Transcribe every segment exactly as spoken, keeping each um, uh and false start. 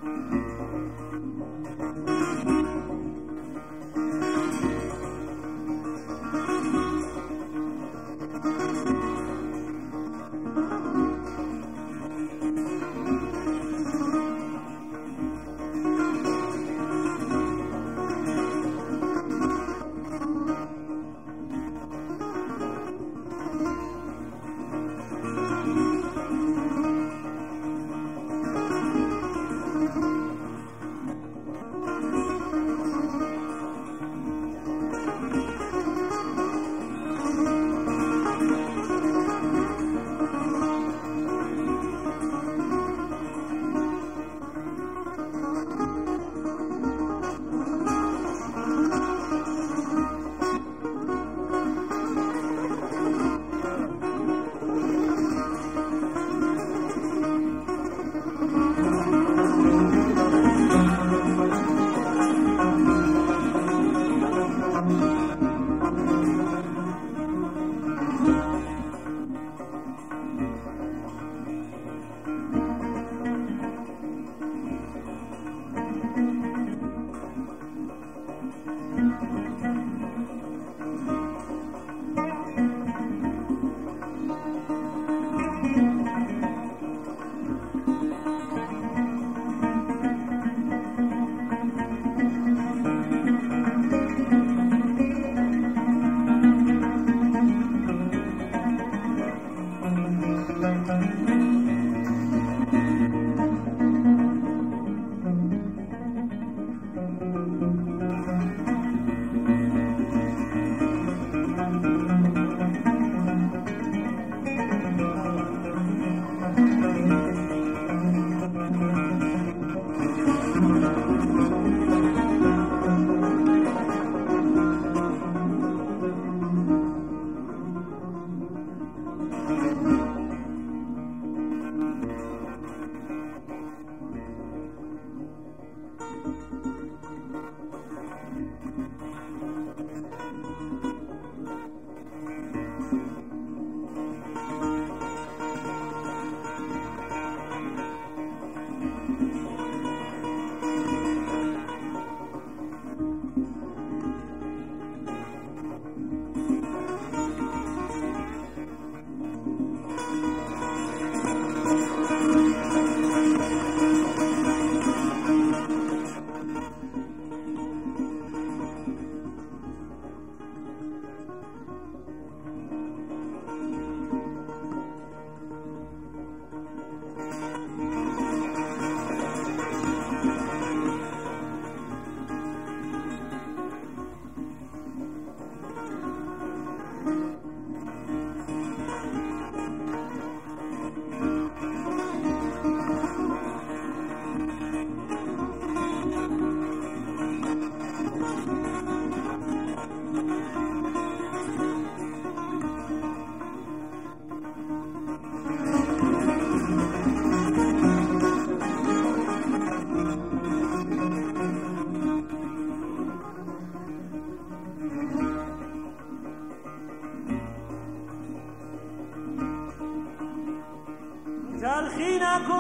تلخی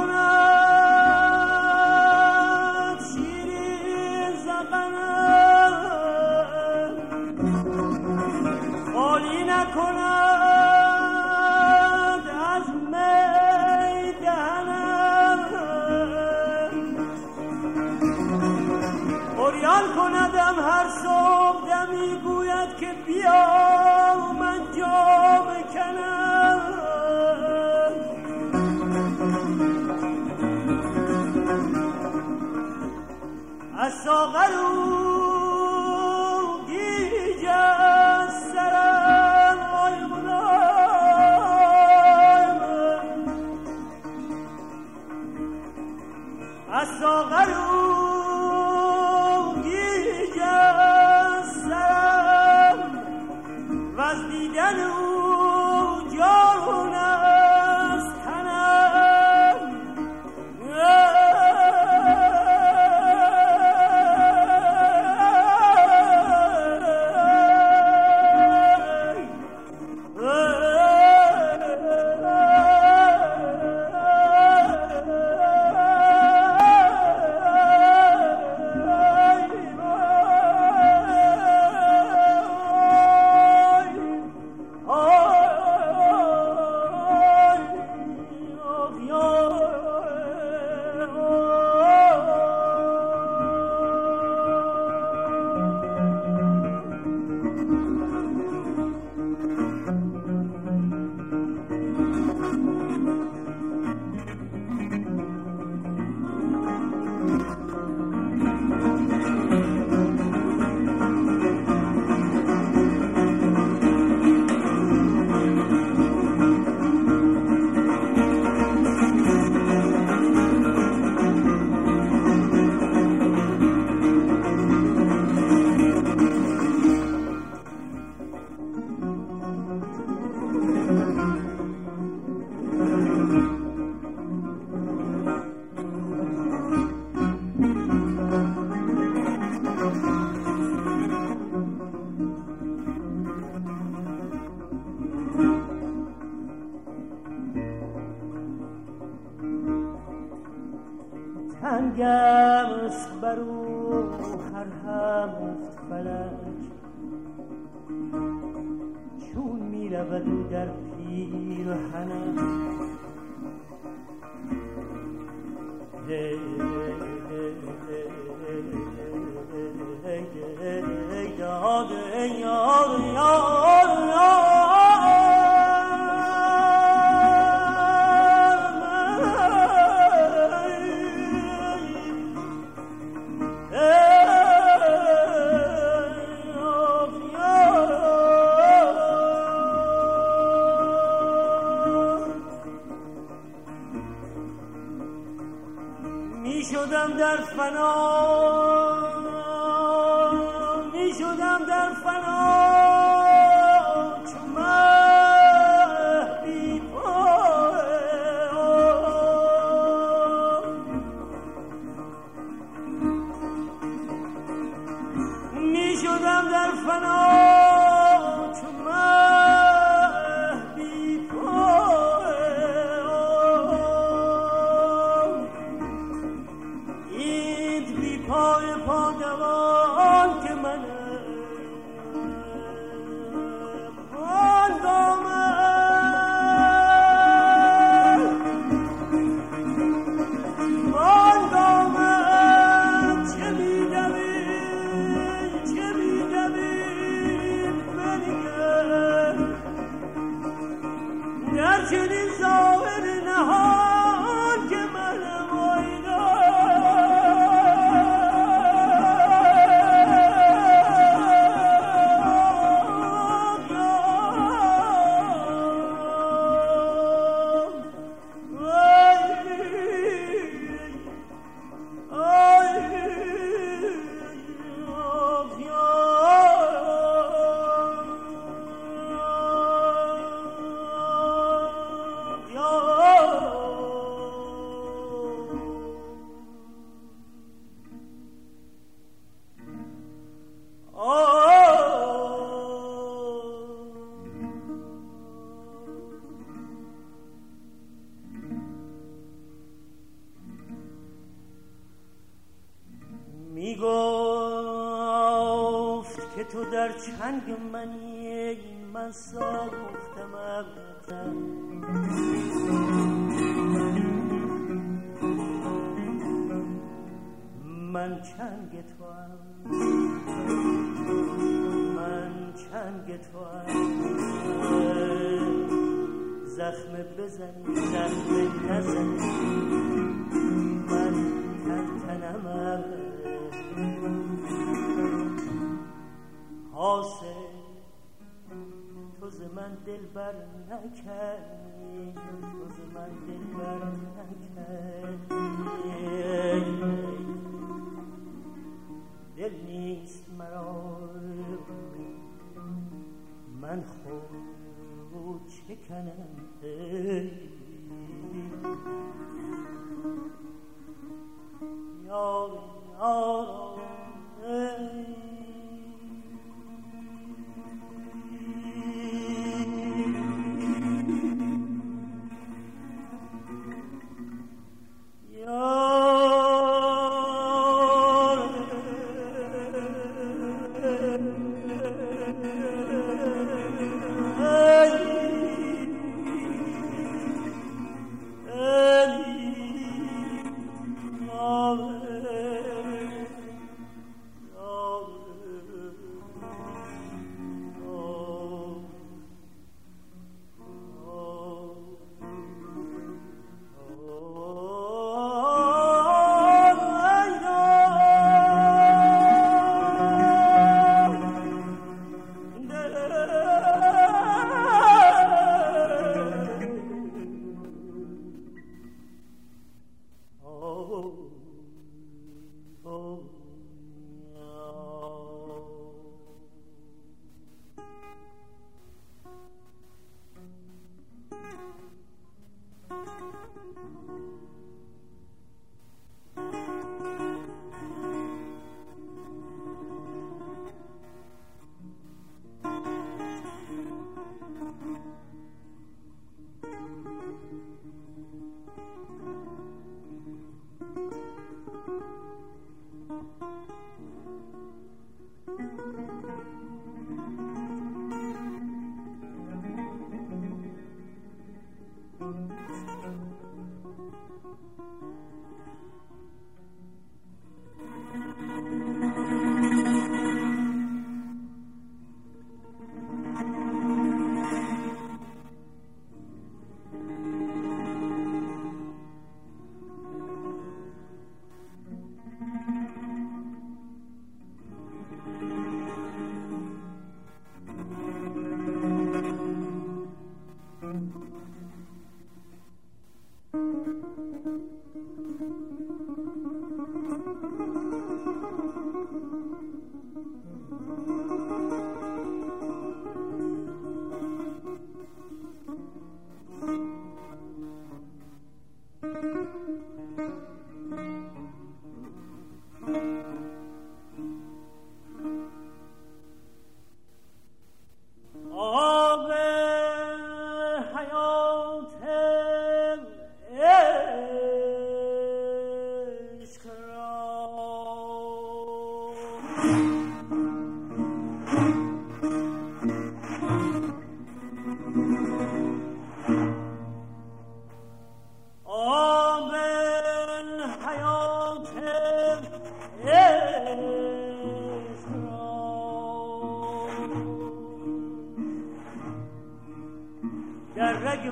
نکند شیرین زبانم، خالی نکند از می دهنم، عریان کندم هر صبح دمی گوید که بیا من جام کنم. از ساغر او گیج از سرم آی ملایم، از ساغر او گیج از سرم و از دیدن او جان از تنم. تنگست برو هر هفت فلک چون می رود در پیرهنم ای داد ای یار یار یار شدم در فنا می شدم در فنا چون مه بی پای می شدم در فنا چون مه بی پای پای پادوان که من باندامه باندامه چه میدوی چه میدوی منیگه در چنین ظاهر نهان که من مایده می گفت که تو در چنگ منی من ساختم ابتر من چنگ تو هم من چنگ تو هم زخم بزنی زخم نزنی من تن تنمم حاصل تو ز من دل بر نکردی تو ز من دل بر نکردی دل نیست مرا من خود چه کنم یار یار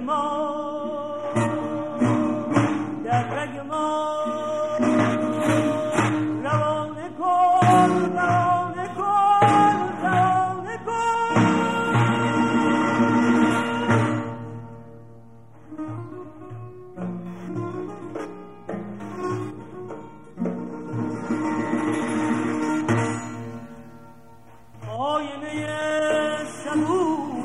ما در رگ ما روانه کن روانه کن روانه کن آینه صبور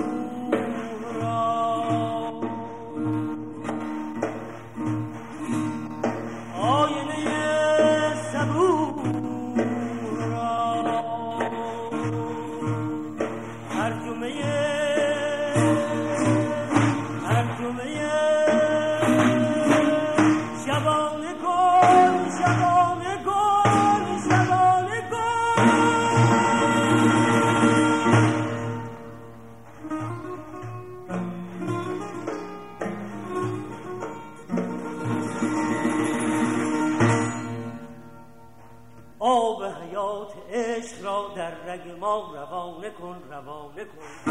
آب حیات عشق را در رگ ما روانه کن روانه کن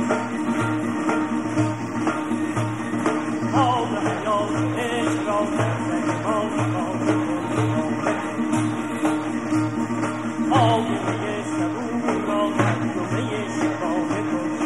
آب حیات عشق را در رگ ما روانه کن آینه صبور را ترجمه شبانه کن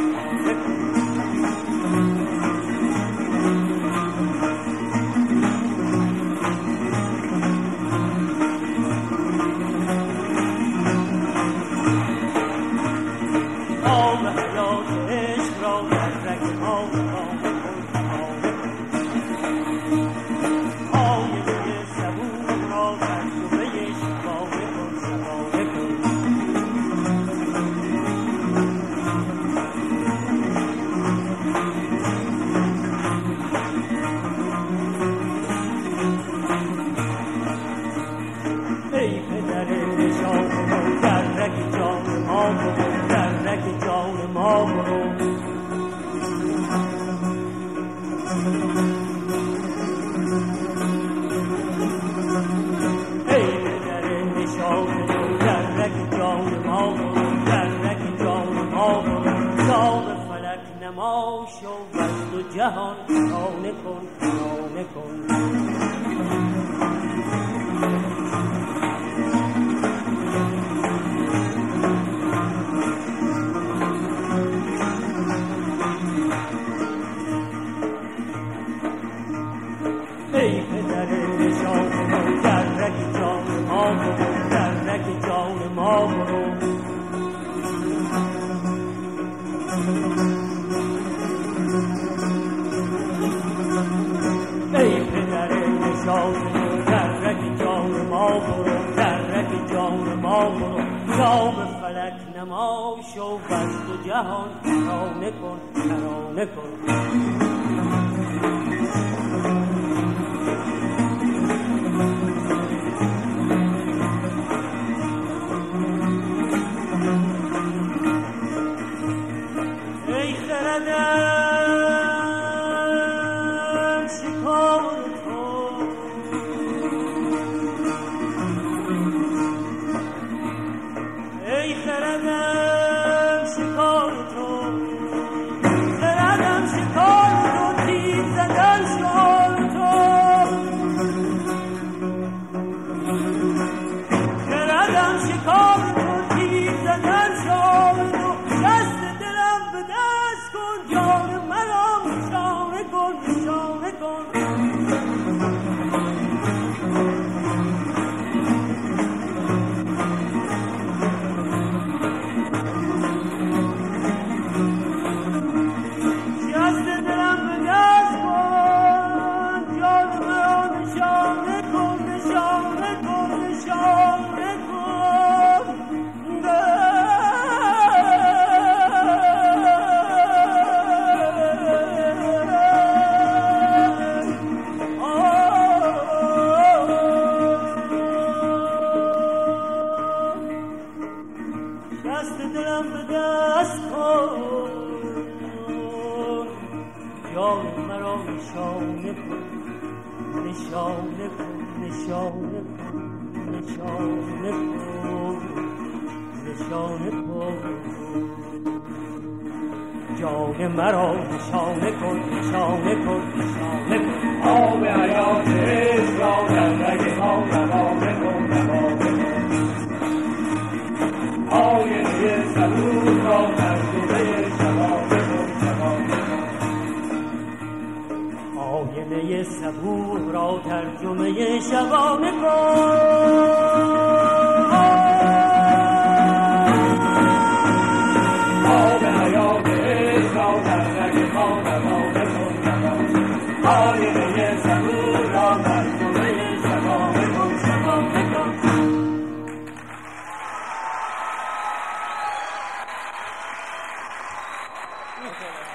جهان خانه کن خانه کن ای پدر نشان برو در رگ جان ما برو در رگ جان ما برو ای پدر نشان در رگ جان ما برو در رگ جان ما برو یا به فلک نما شو بس تو جهان ترانه کن ترانه کن ای خردم جان مرا نشانه کن نشانه کن نشانه کن آب حیات عشق را در رگ ما روانه کن روانه کن آینه صبور را ترجمه شبانه کن شبانه کن آینه صبور را ترجمه شبانه کن آینه صبور را ترجمه شبانه کن شبانه کن